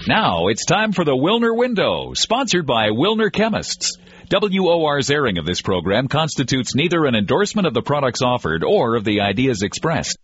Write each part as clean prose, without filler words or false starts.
Now it's time for the Wilner Window, sponsored by Wilner Chemists. WOR's airing of this program constitutes neither an endorsement of the products offered or of the ideas expressed.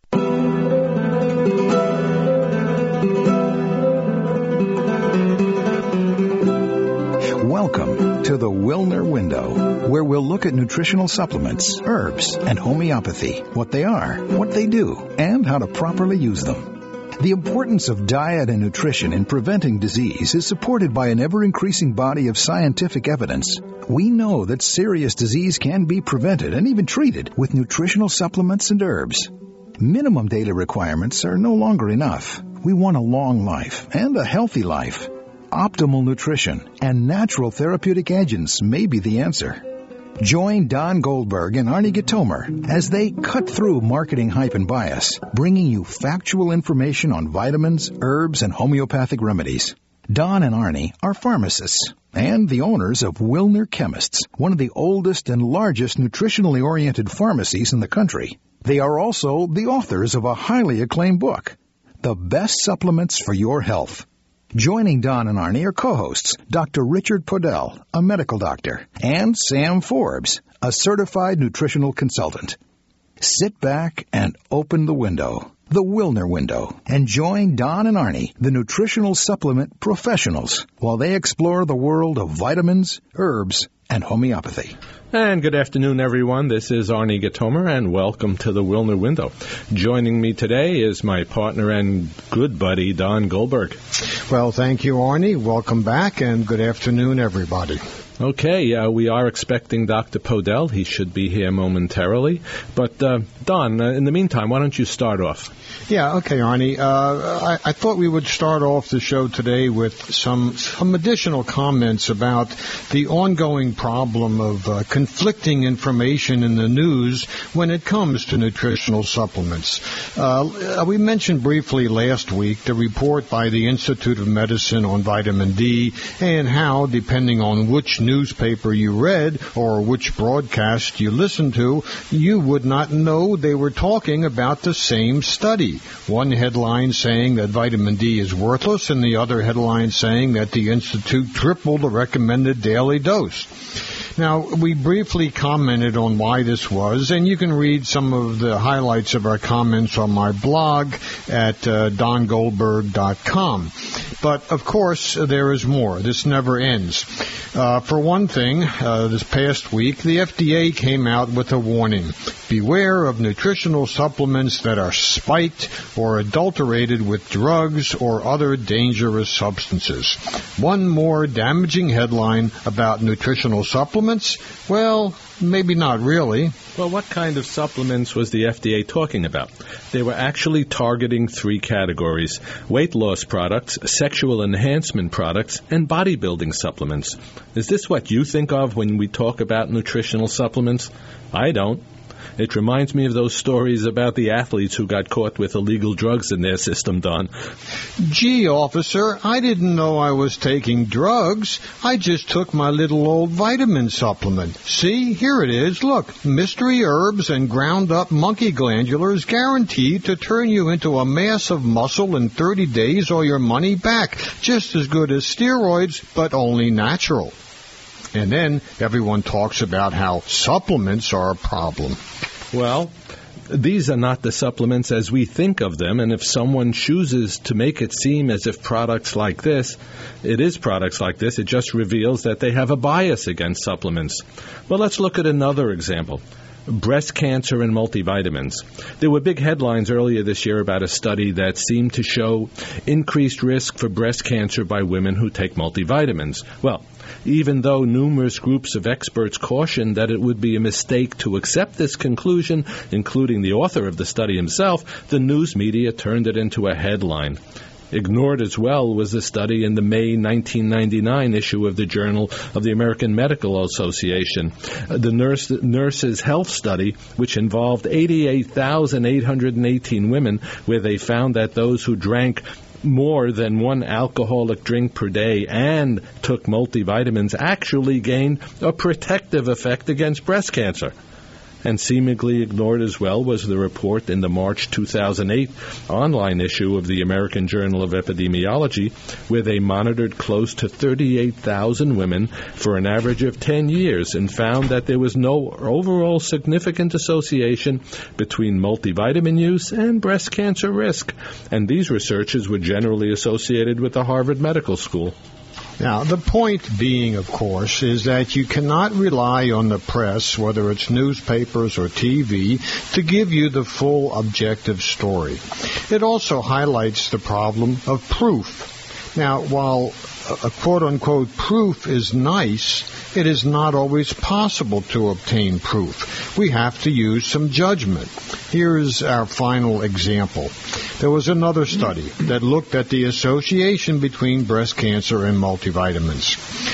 Welcome to the Wilner Window, where we'll look at nutritional supplements, herbs, and homeopathy, what they are, what they do, and how to properly use them. The importance of diet and nutrition in preventing disease is supported by an ever-increasing body of scientific evidence. We know that serious disease can be prevented and even treated with nutritional supplements and herbs. Minimum daily requirements are no longer enough. We want a long life and a healthy life. Optimal nutrition and natural therapeutic agents may be the answer. Join Don Goldberg and Arnie Gitomer as they cut through marketing hype and bias, bringing you factual information on vitamins, herbs, and homeopathic remedies. Don and Arnie are pharmacists and the owners of Wilner Chemists, one of the oldest and largest nutritionally oriented pharmacies in the country. They are also the authors of a highly acclaimed book, The Best Supplements for Your Health. Joining Don and Arnie are co-hosts Dr. Richard Podell, a medical doctor, and Sam Forbes, a certified nutritional consultant. Sit back and open the window, the Wilner Window, and join Don and Arnie, the nutritional supplement professionals, while they explore the world of vitamins, herbs, and homeopathy. And good afternoon, everyone. This is Arnie Gitomer, and welcome to the Wilner Window. Joining me today is my partner and good buddy, Don Goldberg. Well, thank you, Arnie. Welcome back, and good afternoon, everybody. Okay, we are expecting Dr. Podell. He should be here momentarily. But, Don, in the meantime, why don't you start off? Yeah, okay, Arnie. I thought we would start off the show today with some additional comments about the ongoing problem of conflicting information in the news when it comes to nutritional supplements. We mentioned briefly last week the report by the Institute of Medicine on vitamin D and how, depending on which newspaper you read or which broadcast you listened to, you would not know they were talking about the same study. One headline saying that vitamin D is worthless, and the other headline saying that the Institute tripled the recommended daily dose. Now, we briefly commented on why this was, and you can read some of the highlights of our comments on my blog at dongoldberg.com. But, of course, there is more. This never ends. For one thing, this past week, the FDA came out with a warning. Beware of nutritional supplements that are spiked or adulterated with drugs or other dangerous substances. One more damaging headline about nutritional supplements? Well, maybe not really. Well, what kind of supplements was the FDA talking about? They were actually targeting three categories: weight loss products, sexual enhancement products, and bodybuilding supplements. Is this what you think of when we talk about nutritional supplements? I don't. It reminds me of those stories about the athletes who got caught with illegal drugs in their system, Don. Gee, officer, I didn't know I was taking drugs. I just took my little old vitamin supplement. See, here it is. Look, mystery herbs and ground-up monkey glandulars guaranteed to turn you into a mass of muscle in 30 days or your money back. Just as good as steroids, but only natural. And then everyone talks about how supplements are a problem. Well, these are not the supplements as we think of them, and if someone chooses to make it seem as if products like this, it is products like this, it just reveals that they have a bias against supplements. Well, let's look at another example. Breast cancer and multivitamins. There were big headlines earlier this year about a study that seemed to show increased risk for breast cancer by women who take multivitamins. Well, even though numerous groups of experts cautioned that it would be a mistake to accept this conclusion, including the author of the study himself, the news media turned it into a headline. Ignored as well was a study in the May 1999 issue of the Journal of the American Medical Association, the Nurses' Health Study, which involved 88,818 women, where they found that those who drank more than one alcoholic drink per day and took multivitamins actually gained a protective effect against breast cancer. And seemingly ignored as well was the report in the March 2008 online issue of the American Journal of Epidemiology, where they monitored close to 38,000 women for an average of 10 years and found that there was no overall significant association between multivitamin use and breast cancer risk. And these researchers were generally associated with the Harvard Medical School. Now, the point being, of course, is that you cannot rely on the press, whether it's newspapers or TV, to give you the full objective story. It also highlights the problem of proof. Now, while a quote-unquote proof is nice, it is not always possible to obtain proof. We have to use some judgment. Here is our final example. There was another study that looked at the association between breast cancer and multivitamins.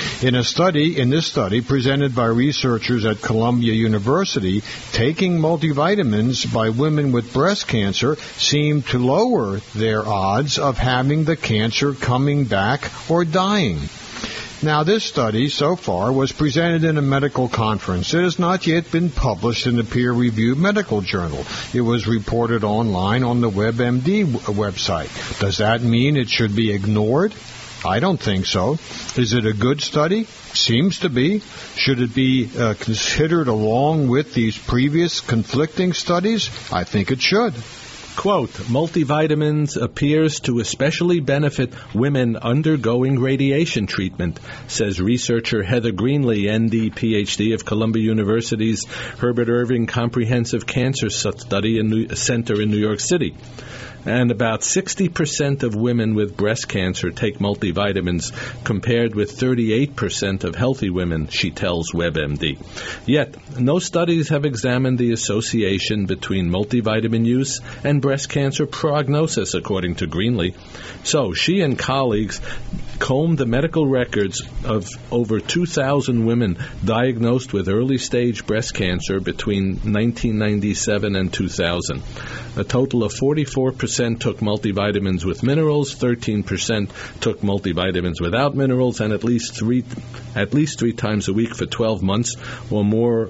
In this study presented by researchers at Columbia University, taking multivitamins by women with breast cancer seemed to lower their odds of having the cancer coming back or dying. Now, this study so far was presented in a medical conference. It has not yet been published in the peer-reviewed medical journal. It was reported online on the WebMD website. Does that mean it should be ignored? I don't think so. Is it a good study? Seems to be. Should it be considered along with these previous conflicting studies? I think it should. Quote, multivitamins appears to especially benefit women undergoing radiation treatment, says researcher Heather Greenlee, ND, PhD of Columbia University's Herbert Irving Comprehensive Cancer Study Center in New York City. And about 60% of women with breast cancer take multivitamins, compared with 38% of healthy women, she tells WebMD. Yet, no studies have examined the association between multivitamin use and breast cancer prognosis, according to Greenlee. So, she and colleagues combed the medical records of over 2,000 women diagnosed with early-stage breast cancer between 1997 and 2000. A total of 44% took multivitamins with minerals, 13% took multivitamins without minerals, and at least three times a week for 12 months or more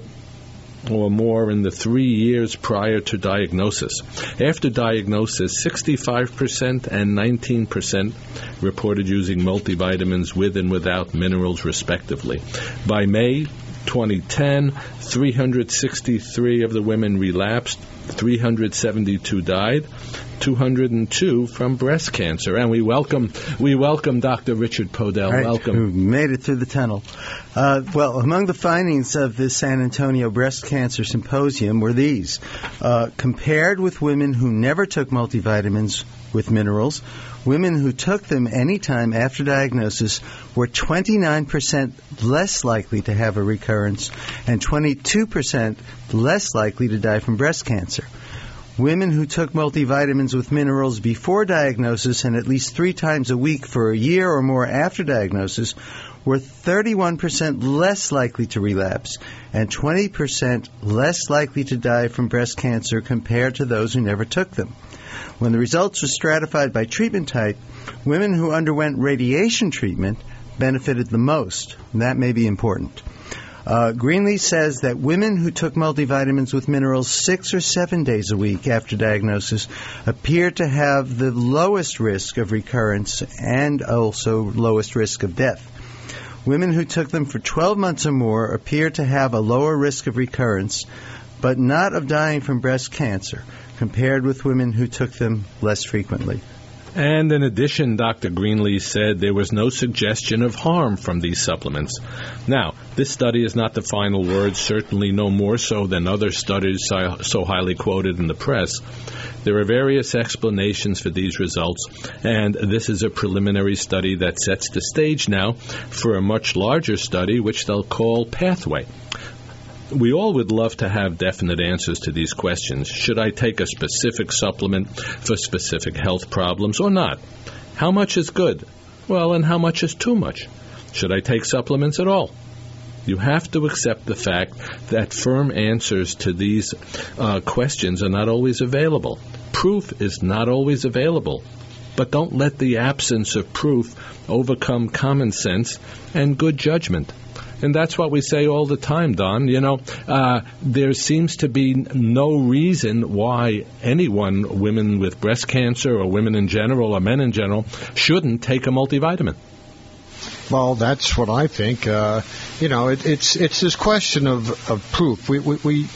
in the 3 years prior to diagnosis. After diagnosis, 65% and 19% reported using multivitamins with and without minerals, respectively. By May 2010, 363 of the women relapsed, 372 died, 202 from breast cancer. And we welcome Dr. Richard Podell. Right. Welcome. Who made it through the tunnel. Well, among the findings of the San Antonio Breast Cancer Symposium were these. Compared with women who never took multivitamins with minerals, women who took them any time after diagnosis were 29% less likely to have a recurrence and 22% less likely to die from breast cancer. Women who took multivitamins with minerals before diagnosis and at least 3 times a week for a year or more after diagnosis were 31% less likely to relapse and 20% less likely to die from breast cancer compared to those who never took them. When the results were stratified by treatment type, women who underwent radiation treatment benefited the most. And that may be important. Greenlee says that women who took multivitamins with minerals 6 or 7 days a week after diagnosis appear to have the lowest risk of recurrence and also lowest risk of death. Women who took them for 12 months or more appear to have a lower risk of recurrence, but not of dying from breast cancer, compared with women who took them less frequently. And in addition, Dr. Greenlee said there was no suggestion of harm from these supplements. Now, this study is not the final word, certainly no more so than other studies so highly quoted in the press. There are various explanations for these results, and this is a preliminary study that sets the stage now for a much larger study, which they'll call Pathway. We all would love to have definite answers to these questions. Should I take a specific supplement for specific health problems or not? How much is good? Well, and how much is too much? Should I take supplements at all? You have to accept the fact that firm answers to these questions are not always available. Proof is not always available. But don't let the absence of proof overcome common sense and good judgment. And that's what we say all the time, Don. There seems to be no reason why anyone, women with breast cancer or women in general or men in general, shouldn't take a multivitamin. Well, that's what I think. It's this question of proof. We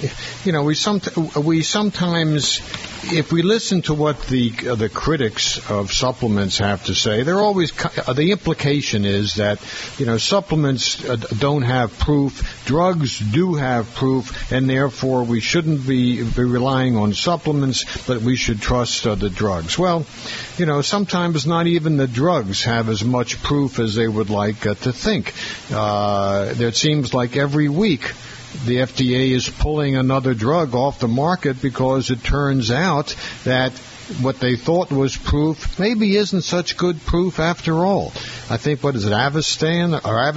sometimes, if we listen to what the critics of supplements have to say, they're always the implication is that supplements don't have proof, drugs do have proof, and therefore we shouldn't be relying on supplements, but we should trust the drugs. Well, sometimes not even the drugs have as much proof as they would like to think. It seems like every week the FDA is pulling another drug off the market because it turns out that what they thought was proof maybe isn't such good proof after all. I think, what is it, Avistatin?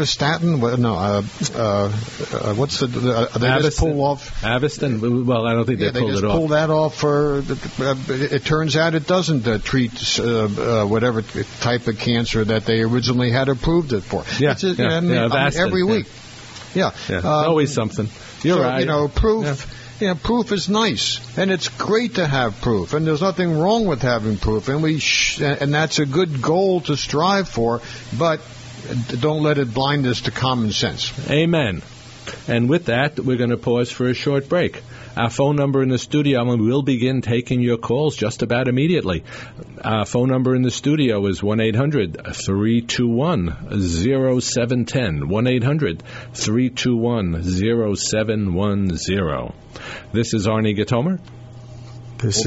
What's the they Avistin. Just pull off? Avistin? Well, I don't think they pulled it off. They just pulled that off for, it turns out it doesn't treat whatever type of cancer that they originally had approved it for. Every week. Yeah. Always something. You're right. Proof. Yeah. Proof is nice, and it's great to have proof, and there's nothing wrong with having proof, and and that's a good goal to strive for, but don't let it blind us to common sense. Amen. And with that, we're going to pause for a short break. Our phone number in the studio, and we'll begin taking your calls just about immediately. Our phone number in the studio is 1-800-321-0710, 1-800-321-0710. This is Arnie Gatomer. This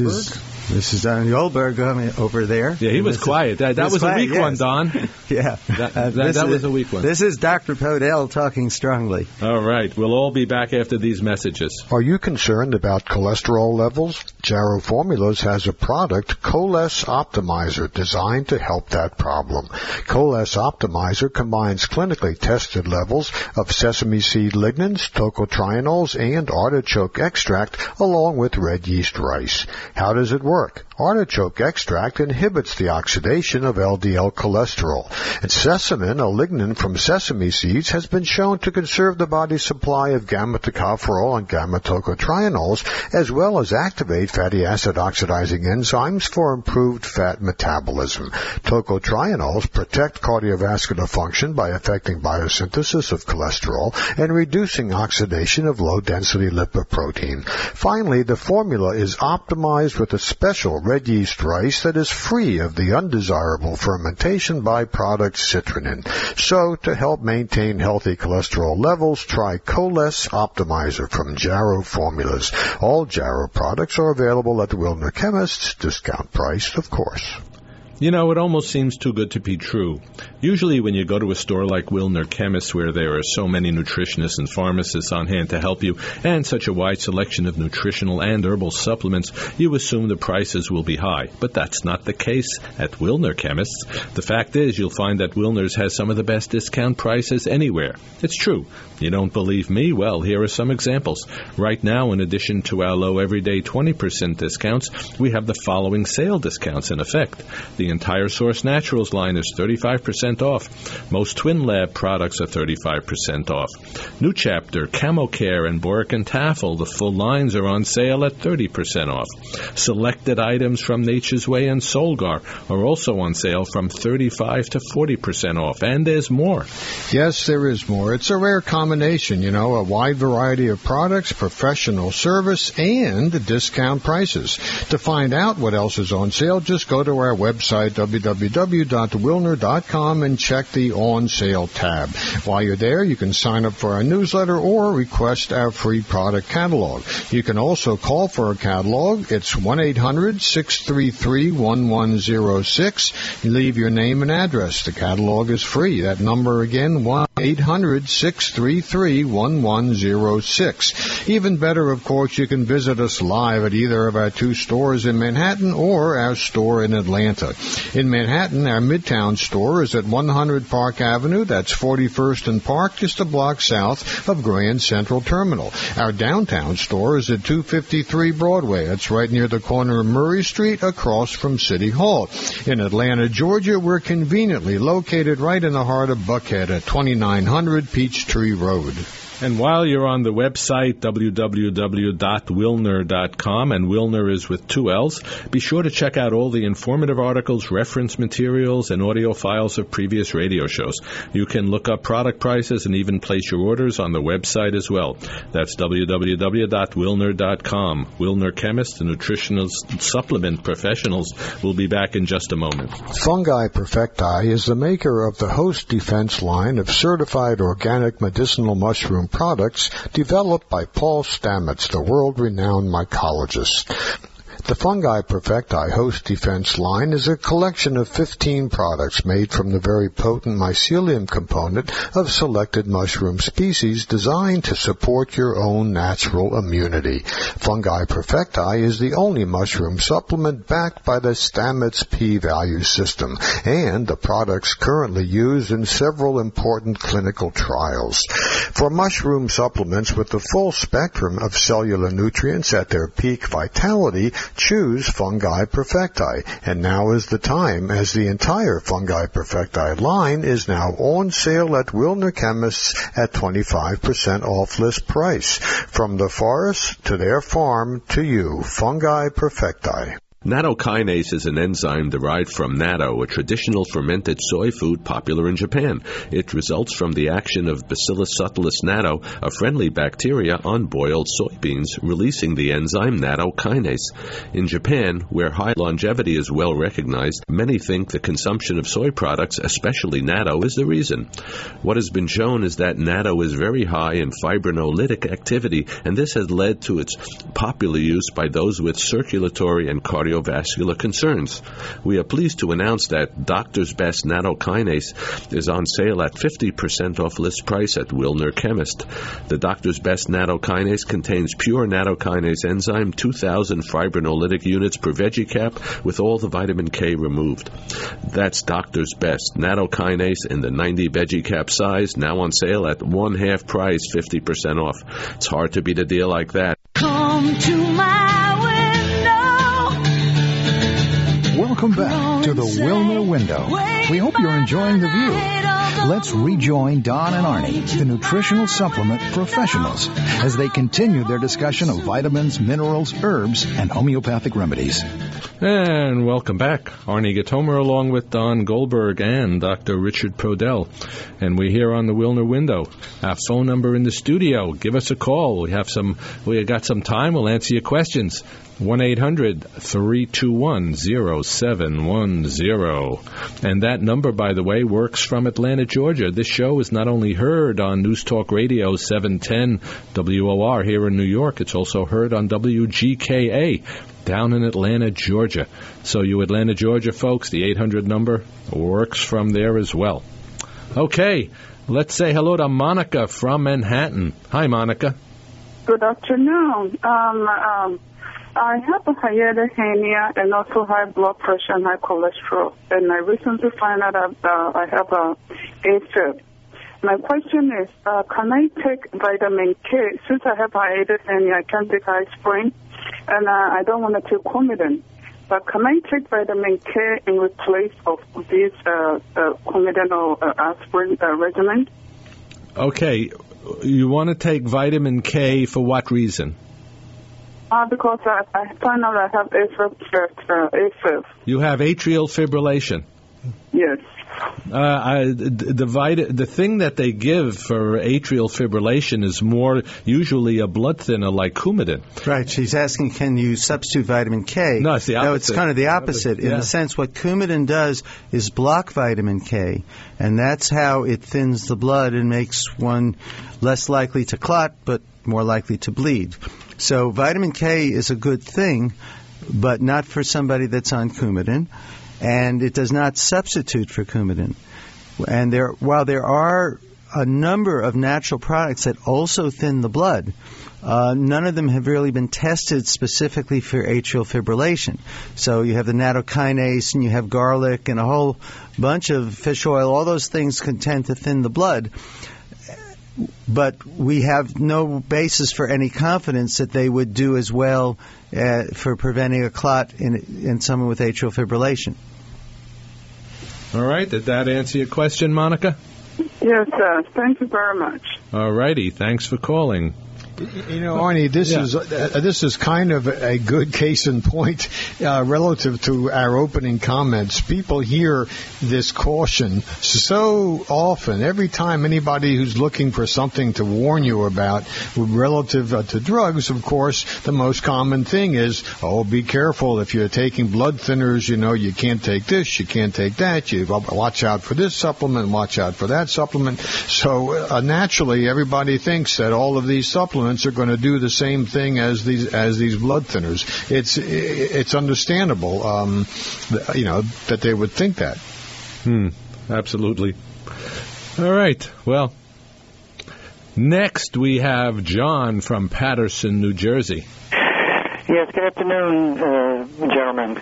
is Arnie Oldberg over there. Yeah, he was quiet. That was quiet, a weak one, Don. Yeah. That was a weak one. This is Dr. Podell talking strongly. All right. We'll all be back after these messages. Are you concerned about cholesterol levels? Jarrow Formulas has a product, Coles Optimizer, designed to help that problem. Coles Optimizer combines clinically tested levels of sesame seed lignans, tocotrienols, and artichoke extract, along with red yeast rice. How does it work? Artichoke extract inhibits the oxidation of LDL cholesterol, and sesamin, a lignin from sesame seeds, has been shown to conserve the body's supply of gamma-tocopherol and gamma-tocotrienols, as well as activate fatty acid oxidizing enzymes for improved fat metabolism. Tocotrienols protect cardiovascular function by affecting biosynthesis of cholesterol and reducing oxidation of low-density lipoprotein. Finally, the formula is optimized with a special red yeast rice that is free of the undesirable fermentation byproduct citrulline. So, to help maintain healthy cholesterol levels, try Coles Optimizer from Jarrow Formulas. All Jarrow products are available at the Wilner Chemists, discount price, of course. It almost seems too good to be true. Usually when you go to a store like Wilner Chemists, where there are so many nutritionists and pharmacists on hand to help you, and such a wide selection of nutritional and herbal supplements, you assume the prices will be high. But that's not the case at Wilner Chemists. The fact is, you'll find that Wilner's has some of the best discount prices anywhere. It's true. You don't believe me? Well, here are some examples. Right now, in addition to our low everyday 20% discounts, we have the following sale discounts in effect. The entire Source Naturals line is 35% off. Most Twin Lab products are 35% off. New Chapter, CamoCare, and Boric and Taffel, the full lines are on sale at 30% off. Selected items from Nature's Way and Solgar are also on sale from 35 to 40% off. And there's more. Yes, there is more. It's a rare combination, a wide variety of products, professional service, and discount prices. To find out what else is on sale, just go to our website, www.wilner.com, and check the on sale tab. While you're there, you can sign up for our newsletter or request our free product catalog. You can also call for a catalog. It's 1-800-633-1106. You leave your name and address. The catalog is free. That number again, 1-800-633-1106. Even better, of course, you can visit us live at either of our two stores in Manhattan or our store in Atlanta. In Manhattan, our Midtown store is at 100 Park Avenue. That's 41st and Park, just a block south of Grand Central Terminal. Our downtown store is at 253 Broadway. That's right near the corner of Murray Street, across from City Hall. In Atlanta, Georgia, we're conveniently located right in the heart of Buckhead at 2900 Peachtree Road. And while you're on the website, www.wilner.com, and Wilner is with 2 L's, be sure to check out all the informative articles, reference materials, and audio files of previous radio shows. You can look up product prices and even place your orders on the website as well. That's www.wilner.com. Wilner Chemists and Nutritional Supplement Professionals will be back in just a moment. Fungi Perfecti is the maker of the Host Defense line of certified organic medicinal mushroom products developed by Paul Stamets, the world-renowned mycologist. The Fungi Perfecti Host Defense line is a collection of 15 products made from the very potent mycelium component of selected mushroom species designed to support your own natural immunity. Fungi Perfecti is the only mushroom supplement backed by the Stamets P-value system, and the products currently used in several important clinical trials. For mushroom supplements with the full spectrum of cellular nutrients at their peak vitality, choose Fungi Perfecti. And now is the time, as the entire Fungi Perfecti line is now on sale at Wilner Chemists at 25% off list price. From the forest to their farm to you, Fungi Perfecti. Nattokinase is an enzyme derived from natto, a traditional fermented soy food popular in Japan. It results from the action of Bacillus subtilis natto, a friendly bacteria, on boiled soybeans, releasing the enzyme nattokinase. In Japan, where high longevity is well recognized, many think the consumption of soy products, especially natto, is the reason. What has been shown is that natto is very high in fibrinolytic activity, and this has led to its popular use by those with circulatory and cardiovascular concerns. We are pleased to announce that Doctor's Best Nattokinase is on sale at 50% off list price at Wilner Chemist. The Doctor's Best Nattokinase contains pure nattokinase enzyme, 2,000 fibrinolytic units per veggie cap, with all the vitamin K removed. That's Doctor's Best Nattokinase in the 90 veggie cap size, now on sale at one-half price, 50% off. It's hard to beat a deal like that. Come to my Welcome back to the Wilner Window. We hope you're enjoying the view. Let's rejoin Don and Arnie, the nutritional supplement professionals, as they continue their discussion of vitamins, minerals, herbs, and homeopathic remedies. And welcome back. Arnie Gatomer along with Don Goldberg and Dr. Richard Prodell. And we're here on the Wilner Window. Our phone number in the studio. Give us a call. We got some time. We'll answer your questions. 1-800-321-0710. And that number, by the way, works from Atlanta, Georgia. This show is not only heard on News Talk Radio 710 WOR here in New York, it's also heard on WGKA down in Atlanta, Georgia. So you Atlanta, Georgia folks, the 800 number works from there as well. Okay, let's say hello to Monica from Manhattan. Hi, Monica. Good afternoon. I have a hiatus hernia and also high blood pressure and high cholesterol. And I recently found out I have AFib. My question is, can I take vitamin K? Since I have hiatus hernia, I can't take aspirin, and I don't want to take Coumadin. But can I take vitamin K in replace of this Coumadin or aspirin regimen? Okay. You want to take vitamin K for what reason? Because I found out I have AFib. You have atrial fibrillation? Yes. The thing that they give for atrial fibrillation is more usually a blood thinner like Coumadin. Right. She's asking, can you substitute vitamin K? No, it's the opposite. No, it's kind of the opposite. In the sense, what Coumadin does is block vitamin K, and that's how it thins the blood and makes one less likely to clot, but more likely to bleed. So vitamin K is a good thing, but not for somebody that's on Coumadin, and it does not substitute for Coumadin. And while there are a number of natural products that also thin the blood. None of them have really been tested specifically for atrial fibrillation. So you have the nattokinase, and you have garlic, and a whole bunch of fish oil. All those things can tend to thin the blood. But we have no basis for any confidence that they would do as well for preventing a clot in someone with atrial fibrillation. All right. Did that answer your question, Monica? Yes, sir. Thank you very much. All righty. Thanks for calling. You know, Arnie, this is kind of a good case in point relative to our opening comments. People hear this caution so often. Every time anybody who's looking for something to warn you about relative to drugs, of course, the most common thing is, oh, be careful. If you're taking blood thinners, you know, you can't take this, you can't take that. You watch out for this supplement, watch out for that supplement. So naturally, everybody thinks that all of these supplements are going to do the same thing as these blood thinners. It's understandable, that they would think that. Absolutely. All right. Well, next we have John from Patterson, New Jersey. Yes. Good afternoon, gentlemen.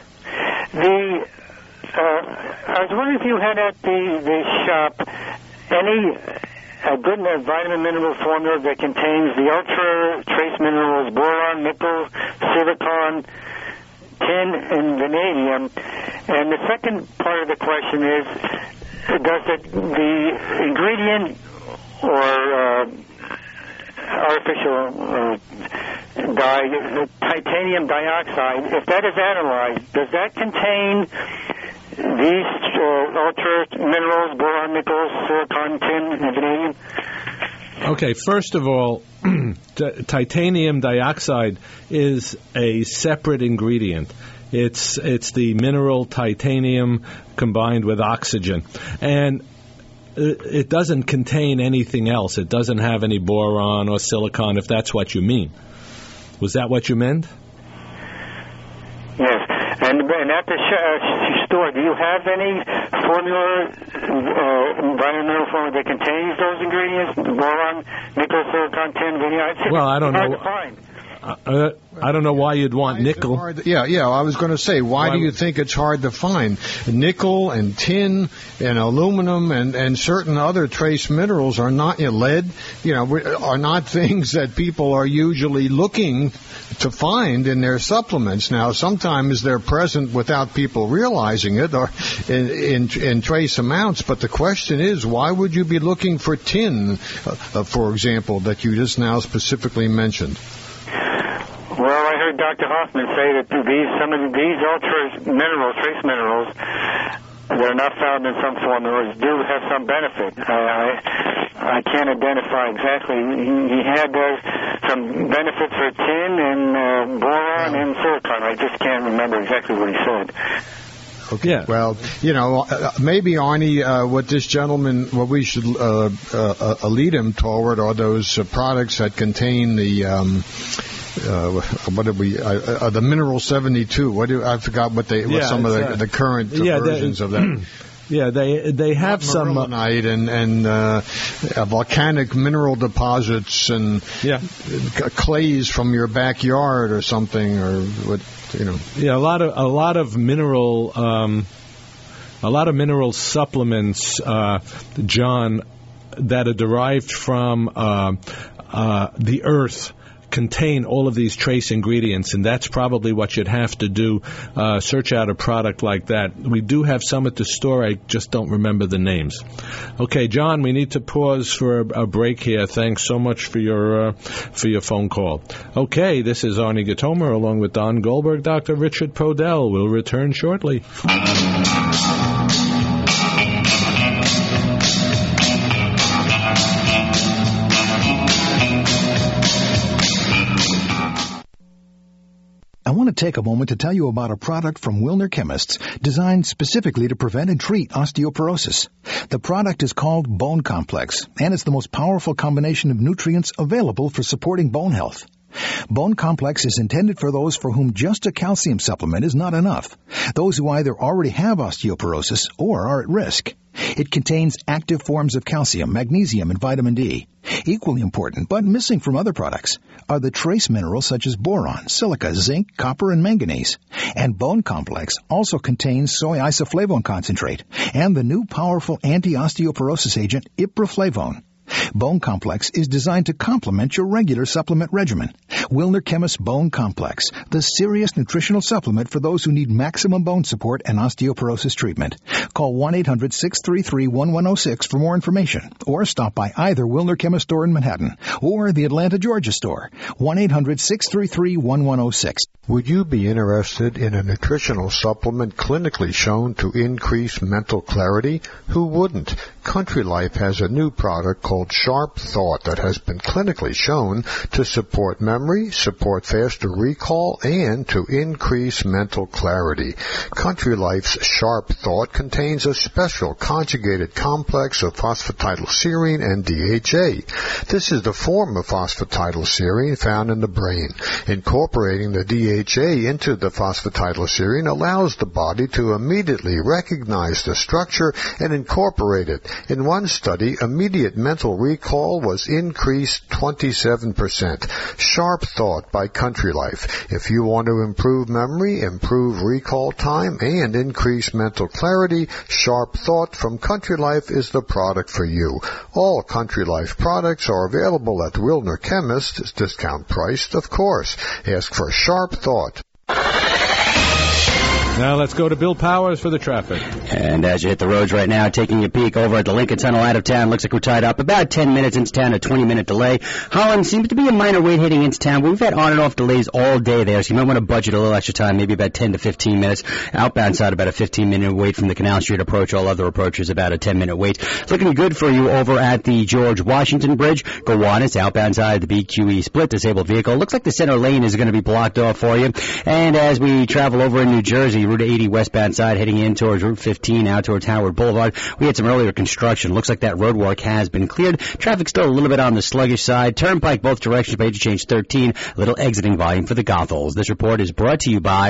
I was wondering if you had at the shop any a good vitamin mineral formula that contains the ultra trace minerals boron, nickel, silicon, tin, and vanadium. And the second part of the question is, does the ingredient or artificial dye, titanium dioxide, if that is analyzed, does that contain these ultra minerals, boron, nickel, silicon, tin, and vanadium? Okay, first of all, titanium dioxide is a separate ingredient. It's the mineral titanium combined with oxygen. And it doesn't contain anything else. It doesn't have any boron or silicon, if that's what you mean. Was that what you meant? Yes. And at the store, do you have any formula, environmental formula that contains those ingredients? Boron, nickel, silicon, tin, vanadium? Well, I don't know. Hard to find. I don't know why you'd want nickel. I was going to say, why do you think it's hard to find? Nickel and tin and aluminum and certain other trace minerals are not, lead, are not things that people are usually looking to find in their supplements. Now, sometimes they're present without people realizing it or in trace amounts, but the question is, why would you be looking for tin, for example, that you just now specifically mentioned? Well, I heard Dr. Hoffman say that some of these ultra minerals, trace minerals, that are not found in some formulas, do have some benefit. I can't identify exactly. He had some benefits for tin and boron and silicon. I just can't remember exactly what he said. Okay. Yeah. Well, maybe, Arnie, what we should lead him toward are those products that contain the the mineral 72. I forgot what some of the current versions of that. Yeah, they have some marillonite and volcanic mineral deposits and clays from your backyard or something, or what. Yeah, a lot of mineral supplements, John, that are derived from the earth, contain all of these trace ingredients, and that's probably what you'd have to do, search out a product like that. We do have some at the store, I just don't remember the names. Okay, John, we need to pause for a break here. Thanks so much for your phone call. Okay, this is Arnie Gatomer along with Don Goldberg, Dr. Richard Podell. We'll return shortly. I want to take a moment to tell you about a product from Wilner Chemists designed specifically to prevent and treat osteoporosis. The product is called Bone Complex, and it's the most powerful combination of nutrients available for supporting bone health. Bone Complex is intended for those for whom just a calcium supplement is not enough, those who either already have osteoporosis or are at risk. It contains active forms of calcium, magnesium, and vitamin D. Equally important, but missing from other products, are the trace minerals such as boron, silica, zinc, copper, and manganese. And Bone Complex also contains soy isoflavone concentrate and the new powerful anti-osteoporosis agent iproflavone. Bone Complex is designed to complement your regular supplement regimen. Wilner Chemist Bone Complex, the serious nutritional supplement for those who need maximum bone support and osteoporosis treatment. Call 1-800-633-1106 for more information, or stop by either Wilner Chemist store in Manhattan or the Atlanta, Georgia store. 1-800-633-1106. Would you be interested in a nutritional supplement clinically shown to increase mental clarity? Who wouldn't? Country Life has a new product called Sharp Thought that has been clinically shown to support memory, support faster recall, and to increase mental clarity. Country Life's Sharp Thought contains a special conjugated complex of phosphatidylserine and DHA. This is the form of phosphatidylserine found in the brain. Incorporating the DHA into the phosphatidylserine allows the body to immediately recognize the structure and incorporate it. In one study, immediate mental recall was increased 27%. Sharp Thought by Country Life. If you want to improve memory, improve recall time, and increase mental clarity, Sharp Thought from Country Life is the product for you. All Country Life products are available at Wilner Chemist, discount priced, of course. Ask for Sharp Thought. Now let's go to Bill Powers for the traffic. And as you hit the roads right now, taking a peek over at the Lincoln Tunnel out of town, looks like we're tied up about 10 minutes into town, a 20-minute delay. Holland seems to be a minor wait heading into town, but we've had on and off delays all day there, so you might want to budget a little extra time, maybe about 10 to 15 minutes. Outbound side, about a 15-minute wait from the Canal Street approach. All other approaches, about a 10-minute wait. It's looking good for you over at the George Washington Bridge. Gowanus, outbound side, the BQE split, disabled vehicle. Looks like the center lane is going to be blocked off for you. And as we travel over in New Jersey, Route 80 westbound side heading in towards Route 15 out towards Howard Boulevard. We had some earlier construction. Looks like that road work has been cleared. Traffic still a little bit on the sluggish side. Turnpike both directions, page change 13. A little exiting volume for the Gothels. This report is brought to you by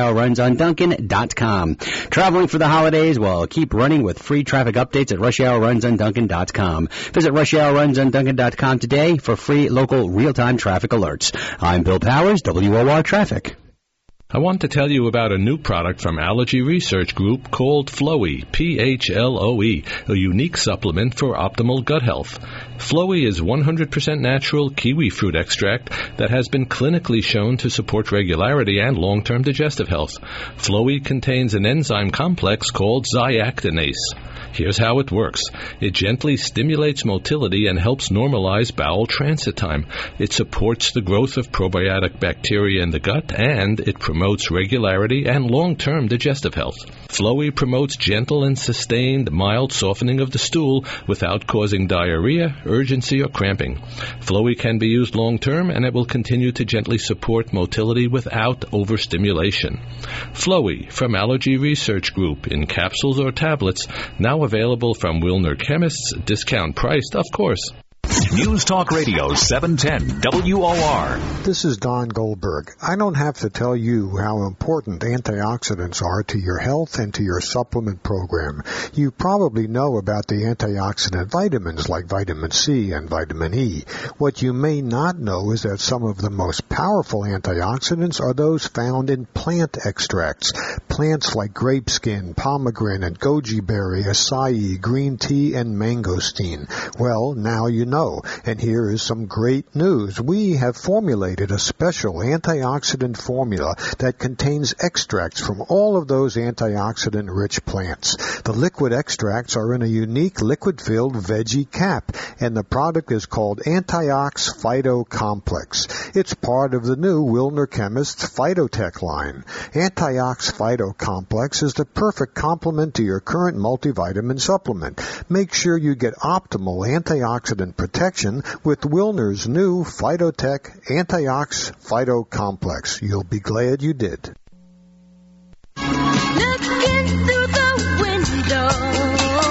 RushHourRunsOnDuncan.com. Traveling for the holidays? Well, keep running with free traffic updates at RushHourRunsOnDuncan.com. Visit RushHourRunsOnDuncan.com today for free local real-time traffic alerts. I'm Bill Powers, WOR Traffic. I want to tell you about a new product from Allergy Research Group called Floe, Phloe, a unique supplement for optimal gut health. Floe is 100% natural kiwi fruit extract that has been clinically shown to support regularity and long-term digestive health. Floe contains an enzyme complex called zyactinase. Here's how it works. It gently stimulates motility and helps normalize bowel transit time. It supports the growth of probiotic bacteria in the gut, and it promotes regularity and long-term digestive health. Floe promotes gentle and sustained mild softening of the stool without causing diarrhea, urgency, or cramping. Floe can be used long-term, and it will continue to gently support motility without overstimulation. Floe from Allergy Research Group in capsules or tablets, now available from Wilner Chemists, discount priced, of course. News Talk Radio 710 WOR. This is Don Goldberg. I don't have to tell you how important antioxidants are to your health and to your supplement program. You probably know about the antioxidant vitamins like vitamin C and vitamin E. What you may not know is that some of the most powerful antioxidants are those found in plant extracts. Plants like grape skin, pomegranate, goji berry, acai, green tea, and mangosteen. Well, now you know. And here is some great news. We have formulated a special antioxidant formula that contains extracts from all of those antioxidant-rich plants. The liquid extracts are in a unique liquid-filled veggie cap, and the product is called Antiox Phyto Complex. It's part of the new Wilner Chemist's Phytotech line. Antiox Phyto Complex is the perfect complement to your current multivitamin supplement. Make sure you get optimal antioxidant protection with Wilner's new Phytotech Antiox Phyto Complex. You'll be glad you did. Looking through the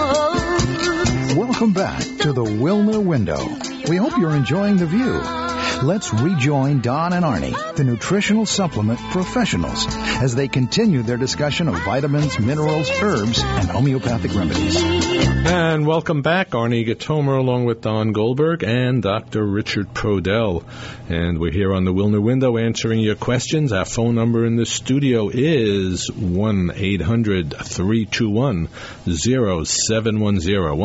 window. Welcome back to the Wilner Window. We hope you're enjoying the view. Let's rejoin Don and Arnie, the nutritional supplement professionals, as they continue their discussion of vitamins, minerals, herbs, and homeopathic remedies. And welcome back. Arnie Gatomer along with Don Goldberg and Dr. Richard Prodell. And we're here on the Wilner Window answering your questions. Our phone number in the studio is 1-800-321-0710.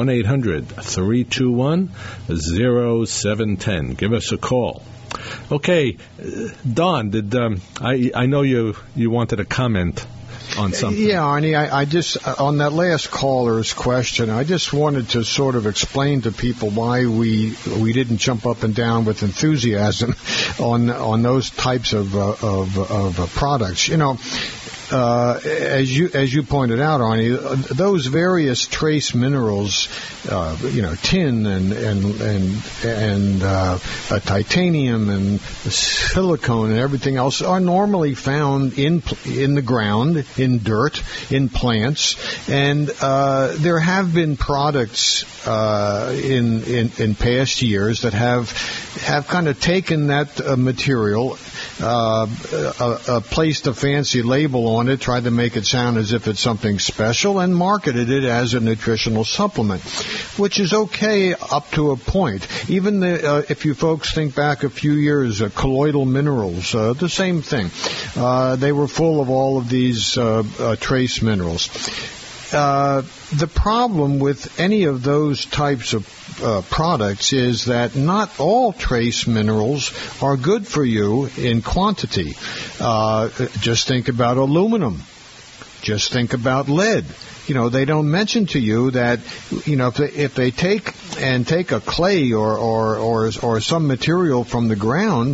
1-800-321-0710. Give us a call. Okay, Don, I know you wanted to comment on something. Yeah, Arnie, I just, on that last caller's question, I just wanted to sort of explain to people why we didn't jump up and down with enthusiasm on those types of products. You know, as you pointed out, Arnie, those various trace minerals, tin and titanium and silicone and everything else are normally found in the ground, in dirt, in plants, and there have been products in past years that have kind of taken that material, placed a fancy label on it, tried to make it sound as if it's something special, and marketed it as a nutritional supplement, which is okay up to a point. Even if you folks think back a few years, colloidal minerals, the same thing. They were full of all of these trace minerals. The problem with any of those types of products is that not all trace minerals are good for you in quantity. Just think about aluminum. Just think about lead. You know, they don't mention to you that, you know, if they take a clay or some material from the ground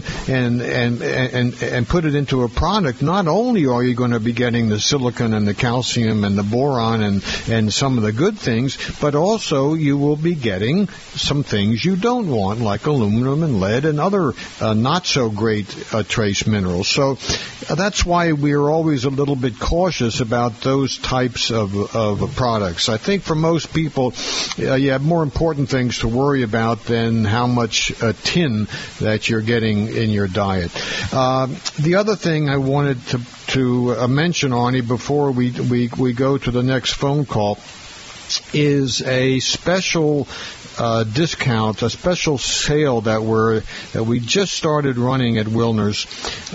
and put it into a product, not only are you going to be getting the silicon and the calcium and the boron and some of the good things, but also you will be getting some things you don't want, like aluminum and lead and other not so great trace minerals. So that's why we're always a little bit cautious about those types of products. I think for most people, you have more important things to worry about than how much tin that you're getting in your diet. The other thing I wanted to mention, Arnie, before we go to the next phone call, is a special discount, a special sale that we just started running at Wilner's.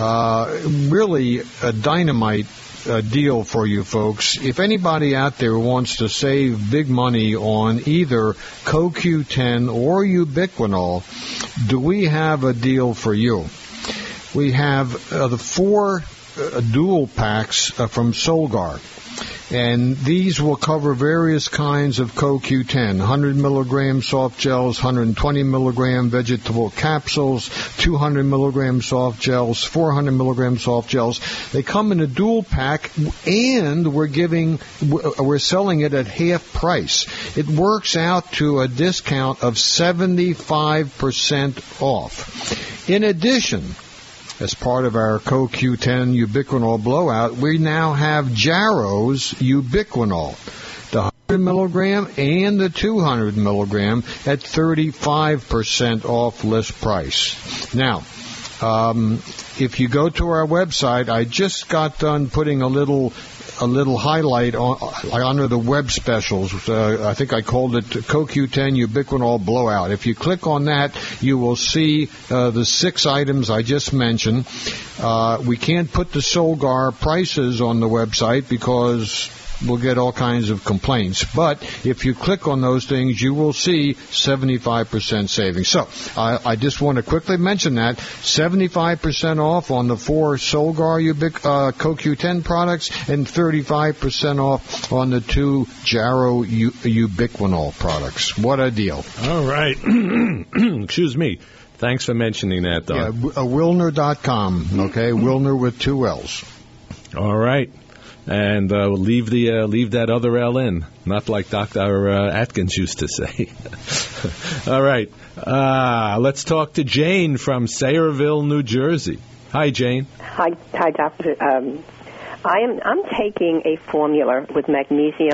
Really a dynamite deal for you folks. If anybody out there wants to save big money on either CoQ10 or ubiquinol, do we have a deal for you? We have the 4 dual packs from Solgar. And these will cover various kinds of CoQ10, 100 milligram soft gels, 120 milligram vegetable capsules, 200 milligram soft gels, 400 milligram soft gels. They come in a dual pack, and we're selling it at half price. It works out to a discount of 75% off. In addition, as part of our CoQ10 ubiquinol blowout, we now have Jarrow's ubiquinol, the 100 milligram and the 200 milligram at 35% off list price. Now, if you go to our website, I just got done putting a little highlight under the web specials. I think I called it CoQ10 Ubiquinol Blowout. If you click on that, you will see the 6 items I just mentioned. We can't put the Solgar prices on the website because we'll get all kinds of complaints. But if you click on those things, you will see 75% savings. So I just want to quickly mention that 75% off on the 4 Solgar CoQ10 products and 35% off on the 2 Jarrow ubiquinol products. What a deal. All right. Excuse me. Thanks for mentioning that, though. Yeah, Wilner.com, okay? Wilner with 2 L's. All right. And leave that other L in, not like Dr. Atkins used to say. All right. Let's talk to Jane from Sayreville, New Jersey. Hi, Jane. Hi, Doctor. I'm taking a formula with magnesium,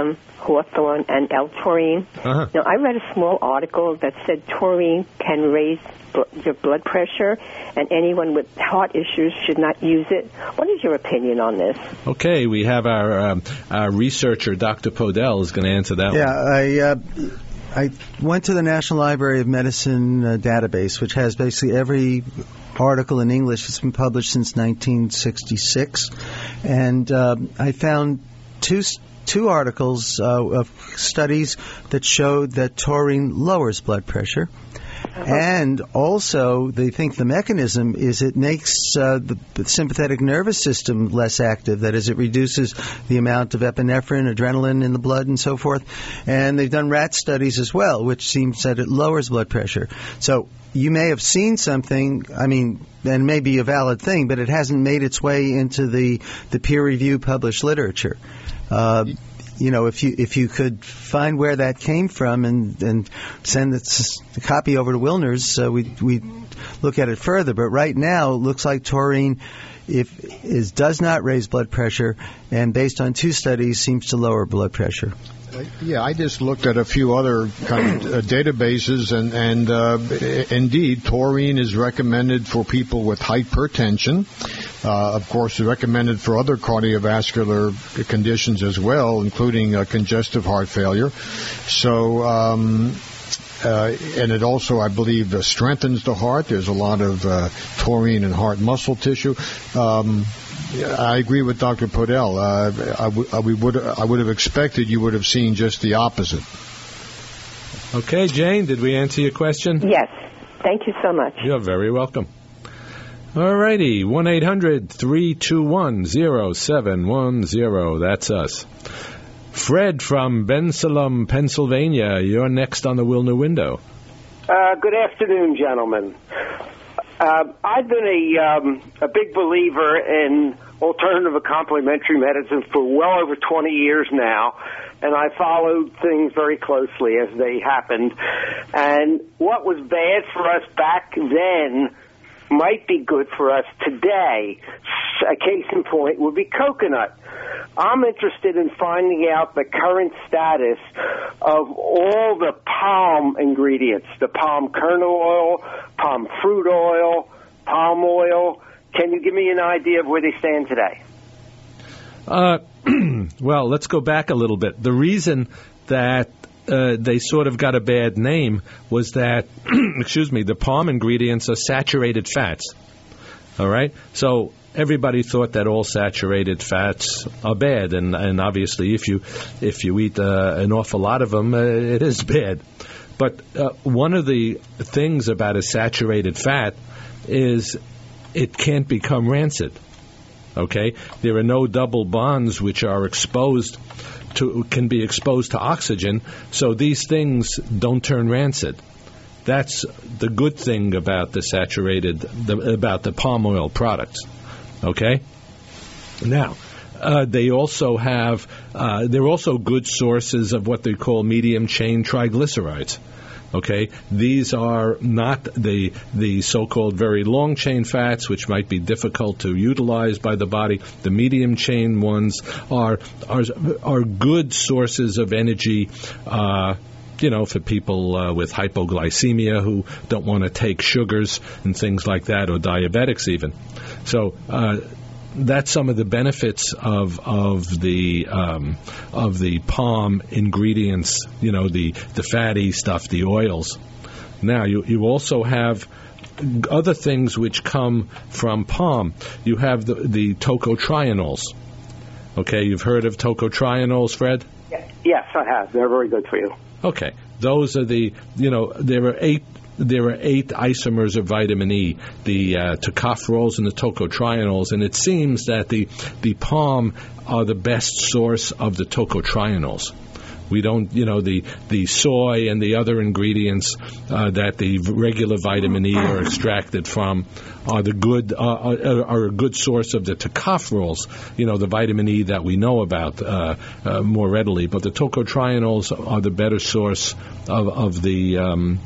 hawthorn, and L-taurine. Uh-huh. Now, I read a small article that said taurine can raise your blood pressure, and anyone with heart issues should not use it. What is your opinion on this? Okay, we have our researcher, Dr. Podell, is going to answer that one. Yeah, I went to the National Library of Medicine database, which has basically every article in English that's been published since 1966, and I found two articles of studies that showed that taurine lowers blood pressure. And also, they think the mechanism is it makes the sympathetic nervous system less active. That is, it reduces the amount of epinephrine, adrenaline in the blood, and so forth. And they've done rat studies as well, which seems that it lowers blood pressure. So you may have seen something, and it may be a valid thing, but it hasn't made its way into the peer-reviewed published literature. If you could find where that came from and send the copy over to Wilner's, we'd look at it further. But right now, it looks like taurine does not raise blood pressure, and based on two studies, seems to lower blood pressure. Yeah, I just looked at a few other kind of databases, and indeed, taurine is recommended for people with hypertension. Of course, it's recommended for other cardiovascular conditions as well, including congestive heart failure. So, and it also, I believe, strengthens the heart. There's a lot of taurine in heart muscle tissue. I agree with Dr. Podell. I would have expected you would have seen just the opposite. Okay, Jane, did we answer your question? Yes. Thank you so much. You're very welcome. All righty, 1-800-321-0710. That's us. Fred from Bensalem, Pennsylvania. You're next on the Wilner Window. Good afternoon, gentlemen. I've been a big believer in alternative and complementary medicine for well over 20 years now, and I followed things very closely as they happened. And what was bad for us back then might be good for us today. A case in point would be coconut. I'm interested in finding out the current status of all the palm ingredients, the palm kernel oil, palm fruit oil, palm oil. Can you give me an idea of where they stand today? Well, let's go back a little bit. The reason that they sort of got a bad name was that, the palm ingredients are saturated fats. All right? So everybody thought that all saturated fats are bad, and obviously if you eat an awful lot of them, it is bad. But one of the things about a saturated fat is it can't become rancid. Okay? There are no double bonds which are can be exposed to oxygen, so these things don't turn rancid. That's the good thing about about the palm oil products. Okay? Now, they're also good sources of what they call medium chain triglycerides. Okay, these are not the so-called very long chain fats, which might be difficult to utilize by the body. The medium chain ones are good sources of energy. For people with hypoglycemia who don't want to take sugars and things like that, or diabetics even. So that's some of the benefits of the palm ingredients. The fatty stuff, the oils. Now you also have other things which come from palm. You have the tocotrienols. Okay, you've heard of tocotrienols, Fred? Yes, I have. They're very good for you. Okay, those are there are eight isomers of vitamin E, the tocopherols and the tocotrienols, and it seems that the palm are the best source of the tocotrienols. We don't, the soy and the other ingredients that the regular vitamin E are extracted from are a good source of the tocopherols, the vitamin E that we know about more readily. But the tocotrienols are the better source of the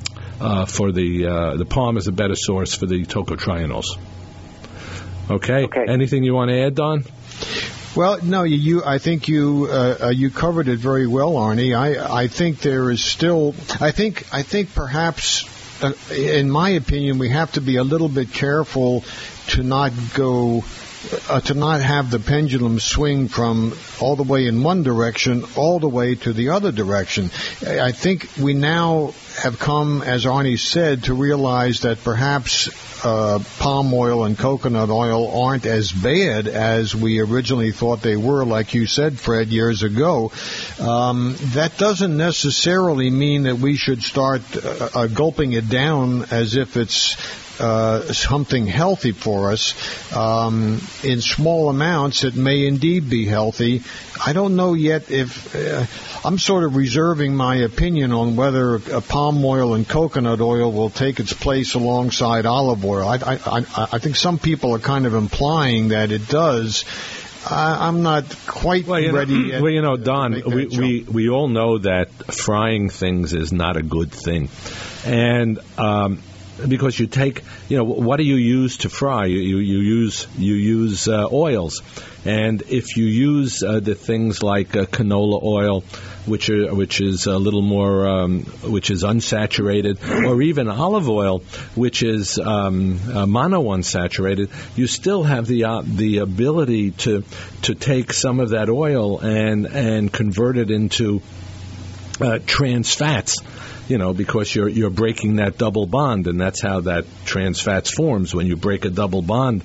palm is a better source for the tocotrienols. Okay. Anything you want to add, Don? Well, no, I think you covered it very well, Arnie. I think there is still. I think perhaps, in my opinion, we have to be a little bit careful to not go. To not have the pendulum swing from all the way in one direction all the way to the other direction. I think we now have come, as Arnie said, to realize that perhaps palm oil and coconut oil aren't as bad as we originally thought they were, like you said, Fred, years ago. That doesn't necessarily mean that we should start gulping it down as if it's something healthy for us. In small amounts, it may indeed be healthy. I don't know yet if I'm sort of reserving my opinion on whether palm oil and coconut oil will take its place alongside olive oil. I think some people are kind of implying that it does. I'm not quite ready yet. Well, Don, we all know that frying things is not a good thing. And because you take, what do you use to fry? You use oils, and if you use the things like canola oil, which is a little more, which is unsaturated, or even olive oil, which is monounsaturated, you still have the ability to take some of that oil and convert it into trans fats. Because you're breaking that double bond, and that's how that trans fats forms when you break a double bond.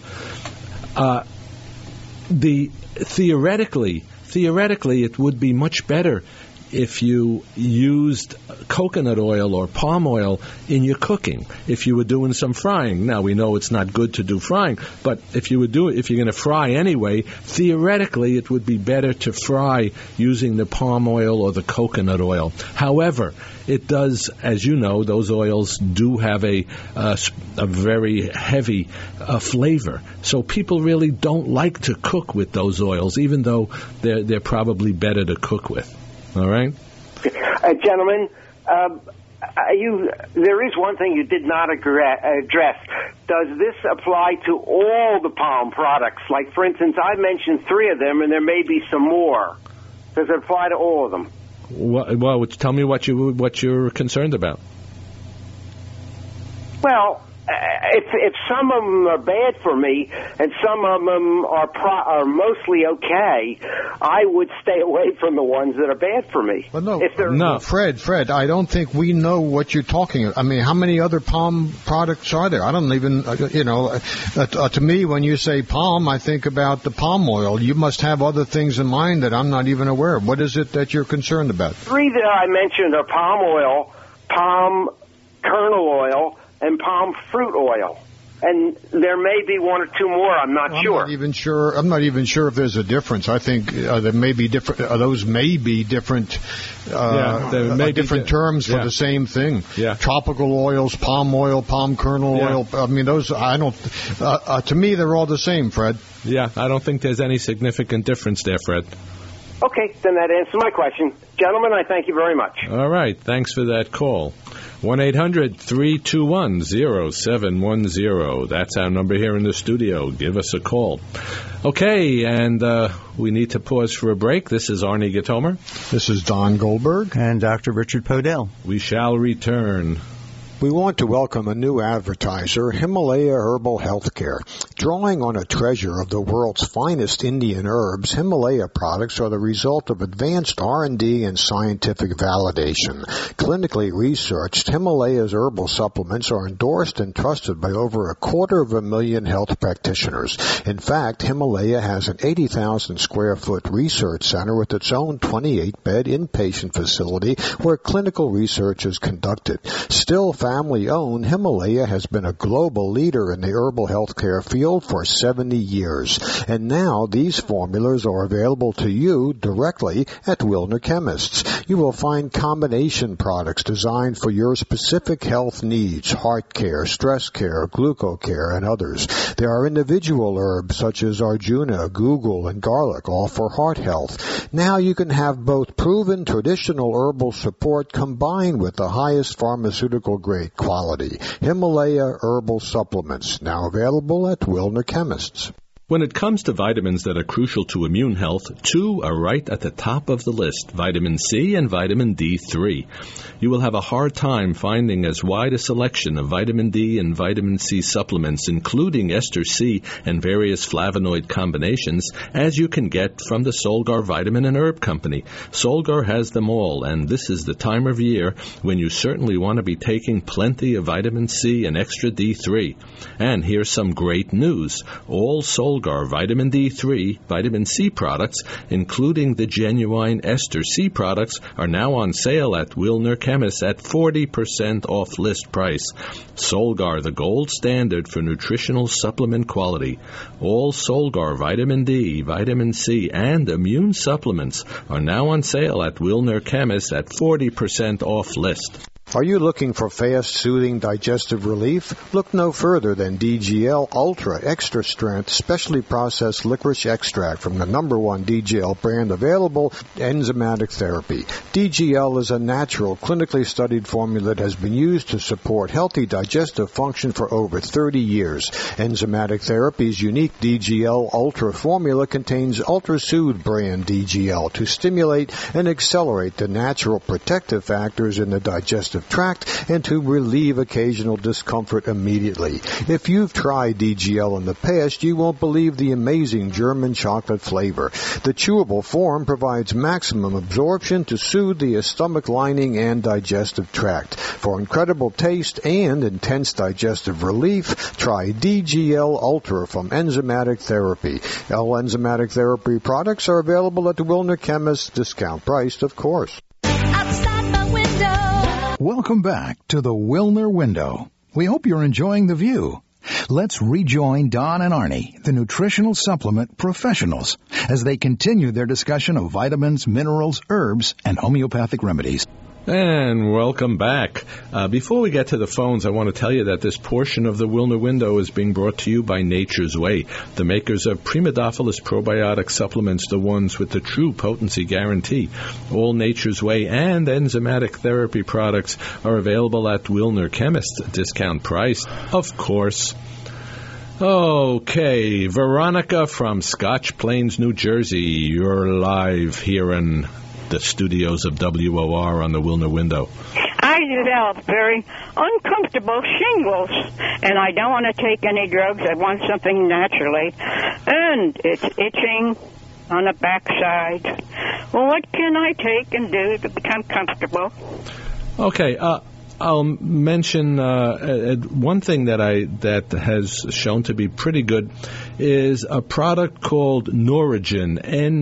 Theoretically, it would be much better if you used coconut oil or palm oil in your cooking, if you were doing some frying. Now, we know it's not good to do frying, but if you're going to fry anyway, theoretically it would be better to fry using the palm oil or the coconut oil. However, it does, as you know, those oils do have a very heavy flavor. So people really don't like to cook with those oils, even though they're probably better to cook with. All right? Gentlemen, there is one thing you did not address. Does this apply to all the palm products? Like, for instance, I mentioned 3 of them, and there may be some more. Does it apply to all of them? Well, tell me what you're concerned about. Well, if some of them are bad for me and some of them are mostly okay, I would stay away from the ones that are bad for me. Well, no, Fred, I don't think we know what you're talking about. I mean, how many other palm products are there? I don't even, to me, when you say palm, I think about the palm oil. You must have other things in mind that I'm not even aware of. What is it that you're concerned about? 3 that I mentioned are palm oil, palm kernel oil, and palm fruit oil. And there may be 1 or 2 more. I'm not sure. I'm not even sure if there's a difference. I think there may be different. Those may be different. Different terms for the same thing. Yeah. Tropical oils, palm oil, palm kernel oil. I mean, those. I don't. To me, they're all the same, Fred. Yeah, I don't think there's any significant difference there, Fred. Okay, then that answers my question. Gentlemen, I thank you very much. All right, thanks for that call. 1-800-321-0710. That's our number here in the studio. Give us a call. Okay, and we need to pause for a break. This is Arnie Gitomer. This is Don Goldberg. And Dr. Richard Podell. We shall return. We want to welcome a new advertiser, Himalaya Herbal Healthcare. Drawing on a treasure of the world's finest Indian herbs, Himalaya products are the result of advanced R&D and scientific validation. Clinically researched, Himalaya's herbal supplements are endorsed and trusted by over 250,000 health practitioners. In fact, Himalaya has an 80,000 square foot research center with its own 28-bed inpatient facility where clinical research is conducted. Still family-owned, Himalaya has been a global leader in the herbal healthcare field for 70 years. And now these formulas are available to you directly at Wilner Chemists. You will find combination products designed for your specific health needs, heart care, stress care, glucocare, and others. There are individual herbs such as Arjuna, Google, and garlic, all for heart health. Now you can have both proven traditional herbal support combined with the highest pharmaceutical grade quality. Himalaya Herbal Supplements, now available at Wilner Chemists. When it comes to vitamins that are crucial to immune health, two are right at the top of the list, vitamin C and vitamin D3. You will have a hard time finding as wide a selection of vitamin D and vitamin C supplements, including ester C and various flavonoid combinations, as you can get from the Solgar Vitamin and Herb Company. Solgar has them all, and this is the time of year when you certainly want to be taking plenty of vitamin C and extra D3. And here's some great news. All Solgar Vitamin D3, Vitamin C products, including the genuine ester C products, are now on sale at Wilner Chemists at 40% off list price. Solgar, the gold standard for nutritional supplement quality. All Solgar Vitamin D, Vitamin C, and immune supplements are now on sale at Wilner Chemists at 40% off list. Are you looking for fast, soothing digestive relief? Look no further than DGL Ultra Extra Strength Specially Processed Licorice Extract from the #1 DGL brand available, Enzymatic Therapy. DGL is a natural, clinically studied formula that has been used to support healthy digestive function for over 30 years. Enzymatic Therapy's unique DGL Ultra formula contains Ultra Soothe brand DGL to stimulate and accelerate the natural protective factors in the digestive tract and to relieve occasional discomfort immediately. If you've tried DGL in the past, you won't believe the amazing German chocolate flavor. The chewable form provides maximum absorption to soothe the stomach lining and digestive tract. For incredible taste and intense digestive relief, try DGL Ultra from Enzymatic Therapy. All Enzymatic Therapy products are available at the Wilner Chemists, discount priced, of course. Outside my window. Welcome back to the Wilner Window. We hope you're enjoying the view. Let's rejoin Don and Arnie, the nutritional supplement professionals, as they continue their discussion of vitamins, minerals, herbs, and homeopathic remedies. And welcome back. Before we get to the phones, I want to tell you that this portion of the Wilner Window is being brought to you by Nature's Way, the makers of Primodophilus probiotic supplements, the ones with the true potency guarantee. All Nature's Way and Enzymatic Therapy products are available at Wilner Chemists, discount price, of course. Okay, Veronica from Scotch Plains, New Jersey. You're live here in the studios of WOR on the Wilner Window. I developed very uncomfortable shingles, and I don't want to take any drugs. I want something naturally. And it's itching on the backside. Well, what can I take and do to become comfortable? Okay, I'll mention one thing that has shown to be pretty good is a product called Neuragen,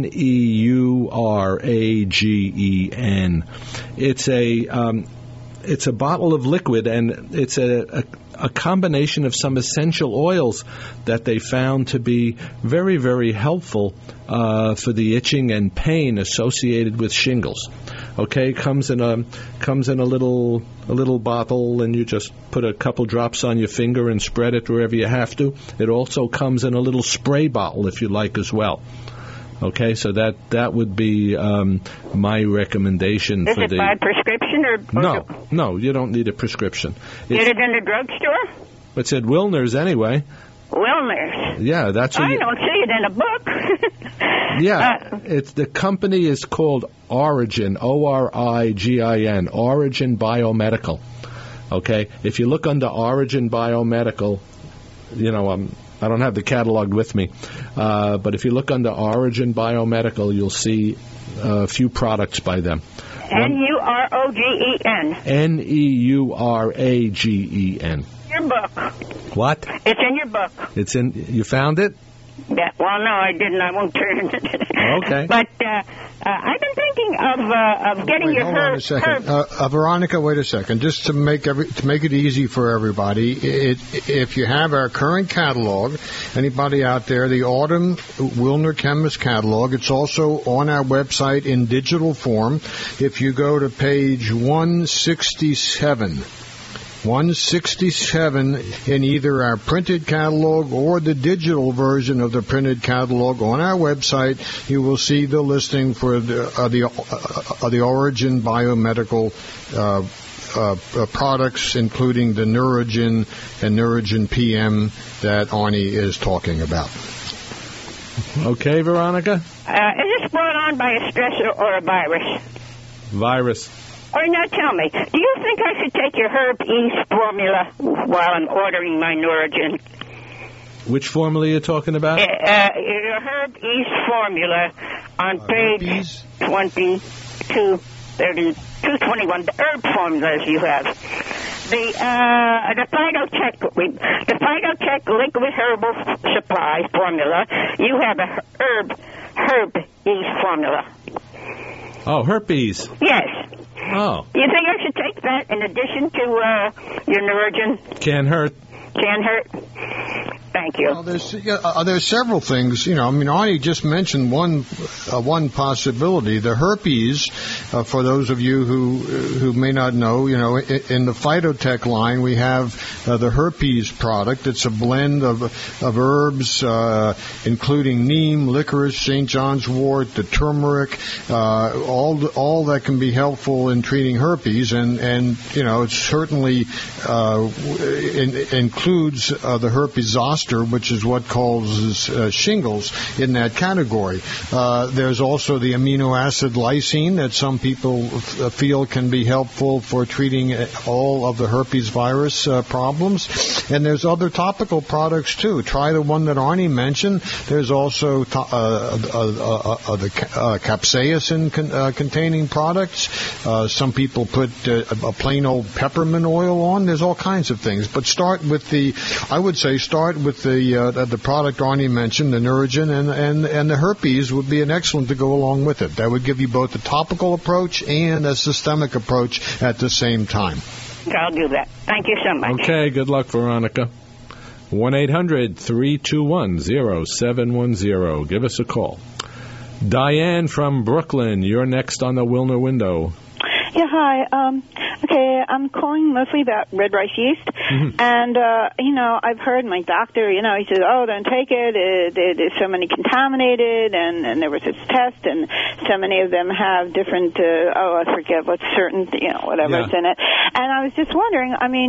Neuragen. It's a bottle of liquid, and it's a combination of some essential oils that they found to be very, very helpful for the itching and pain associated with shingles. Okay, comes in a little bottle, and you just put a couple drops on your finger and spread it wherever you have to. It also comes in a little spray bottle if you like as well. Okay, so that would be my recommendation. Is it by prescription or No, you don't need a prescription. Get it in the drugstore? It's at Wilner's anyway. Wilner's? Yeah, that's. I don't see it in a book. Yeah, the company is called Origin, Origin, Origin Biomedical. Okay, if you look under Origin Biomedical, I don't have the catalog with me, but if you look under Origin Biomedical, you'll see a few products by them. Neurogen. Neuragen. Your book. What? It's in your book. You found it? Yeah, well, no, I didn't. I won't turn it. Okay. But I've been thinking of getting your hold on a second. Veronica, wait a second. Just to make it easy for everybody, if you have our current catalog, anybody out there, the Autumn Wilner Chemist catalog, it's also on our website in digital form. If you go to page 167 in either our printed catalog or the digital version of the printed catalog on our website, you will see the listing for the Origin Biomedical products, including the Neuragen and Neuragen PM that Arnie is talking about. Okay, Veronica? Is this brought on by a stressor or a virus? Virus. Or now tell me, do you think I should take your Herb East formula while I'm ordering my Neurogen? Which formula are you talking about? Your Herb East formula on page 221, the herb formulas you have. The Phytotech liquid herbal supply formula, you have a Herb East formula. Oh, herpes. Yes. Oh. You think I should take that in addition to your Neurogen? Can't hurt. Can't hurt. Thank you. Well, there's several things. Arnie just mentioned one possibility. The herpes, for those of you who may not know, in the Phytotech line we have the herpes product. It's a blend of herbs, including neem, licorice, St. John's wort, the turmeric, all that can be helpful in treating herpes, and it certainly includes the herpes zoster, which is what causes shingles in that category. There's also the amino acid lysine that some people feel can be helpful for treating all of the herpes virus problems. And there's other topical products, too. Try the one that Arnie mentioned. There's also the capsaicin-containing products. Some people put a plain old peppermint oil on. There's all kinds of things. But start with the product Arnie mentioned, the Neurogen, and the herpes would be an excellent to go along with it. That would give you both a topical approach and a systemic approach at the same time. I'll do that. Thank you so much. Okay, good luck, Veronica. 1-800-321-0710. Give us a call. Diane from Brooklyn, you're next on the Wilner Window. Yeah, hi. Okay, I'm calling mostly about red rice yeast. Mm-hmm. And, I've heard my doctor, he says, don't take it. There's so many contaminated, and there was this test, and so many of them have different, I forget what's certain, whatever's in it. And I was just wondering,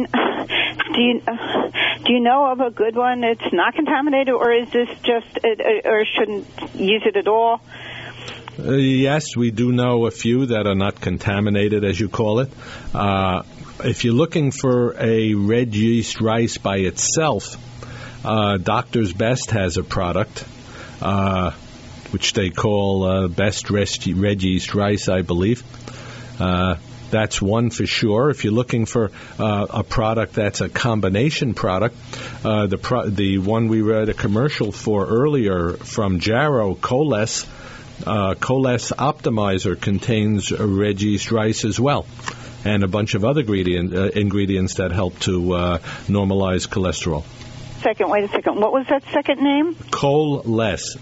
do you know of a good one that's not contaminated, or is this just, or shouldn't use it at all? Yes, we do know a few that are not contaminated, as you call it. If you're looking for a red yeast rice by itself, Doctor's Best has a product, which they call Best Red Yeast Rice, I believe. That's one for sure. If you're looking for a product that's a combination product, the one we read a commercial for earlier from Jarrow, Coles Optimizer contains red yeast rice as well, and a bunch of other ingredients that help to normalize cholesterol. Wait a second. What was that second name? Coles.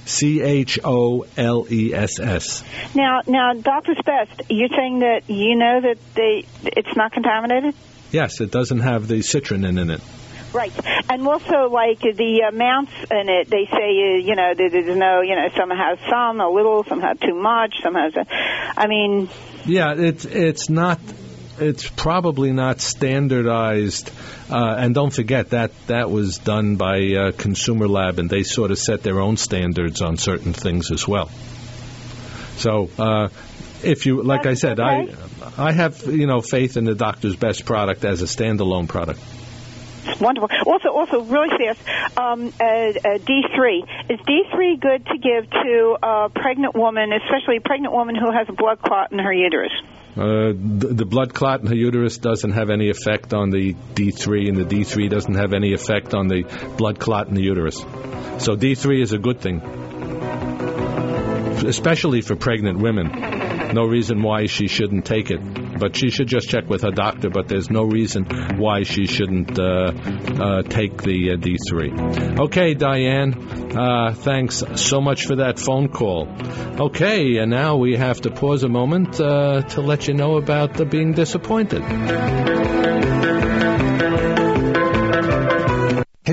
CHOLESS. Now, Doctor's Best, you're saying that that it's not contaminated? Yes, it doesn't have the citrin in it. Right. And also, like, the amounts in it, they say, there's no, some have some, a little, some have too much, some has, Yeah, it's probably not standardized, and don't forget that was done by Consumer Lab, and they sort of set their own standards on certain things as well. So, if you, like I said, okay. I have, faith in the Doctor's Best product as a standalone product. Wonderful. Also, really fast, D3. Is D3 good to give to a pregnant woman, especially a pregnant woman who has a blood clot in her uterus? The blood clot in her uterus doesn't have any effect on the D3, and the D3 doesn't have any effect on the blood clot in the uterus. So D3 is a good thing, especially for pregnant women. No reason why she shouldn't take it. But she should just check with her doctor, but there's no reason why she shouldn't take the D3. Okay, Diane, thanks so much for that phone call. Okay, and now we have to pause a moment to let you know about being disappointed. Have you gone into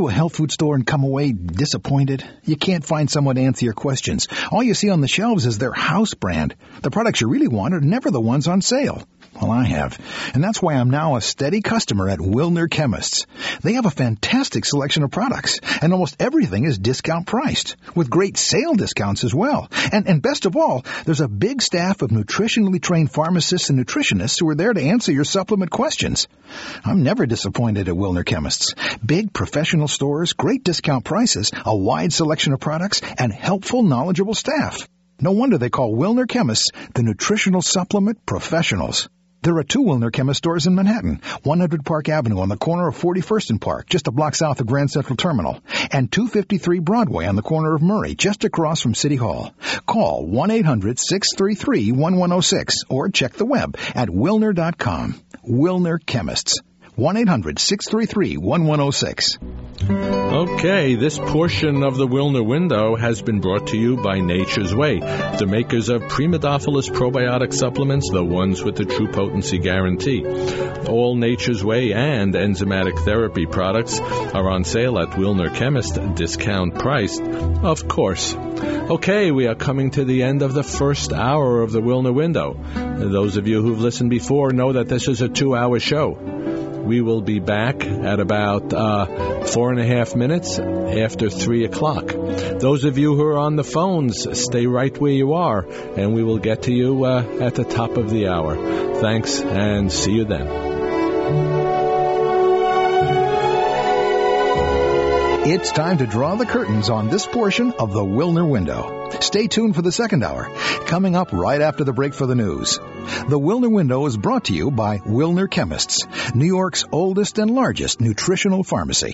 to a health food store and come away disappointed? You can't find someone to answer your questions. All you see on the shelves is their house brand. The products you really want are never the ones on sale. Well, I have. And that's why I'm now a steady customer at Wilner Chemists. They have a fantastic selection of products, and almost everything is discount priced, with great sale discounts as well. And best of all, there's a big staff of nutritionally trained pharmacists and nutritionists who are there to answer your supplement questions. I'm never disappointed at Wilner Chemists. Big professional stores, great discount prices, a wide selection of products, and helpful, knowledgeable staff. No wonder they call Wilner Chemists the nutritional supplement professionals. There are 2 Wilner Chemist stores in Manhattan, 100 Park Avenue on the corner of 41st and Park, just a block south of Grand Central Terminal, and 253 Broadway on the corner of Murray, just across from City Hall. Call 1-800-633-1106 or check the web at Wilner.com. Wilner Chemists. 1-800-633-1106. Okay, this portion of the Wilner Window has been brought to you by Nature's Way, the makers of Primodophilus probiotic supplements, the ones with the true potency guarantee. All Nature's Way and enzymatic therapy products are on sale at Wilner Chemist, discount priced, of course. Okay, we are coming to the end of the first hour of the Wilner Window. Those of you who've listened before know that this is a 2-hour show. We will be back at about 4.5 minutes after 3 o'clock. Those of you who are on the phones, stay right where you are, and we will get to you at the top of the hour. Thanks, and see you then. It's time to draw the curtains on this portion of the Wilner Window. Stay tuned for the second hour, coming up right after the break for the news. The Wilner Window is brought to you by Wilner Chemists, New York's oldest and largest nutritional pharmacy.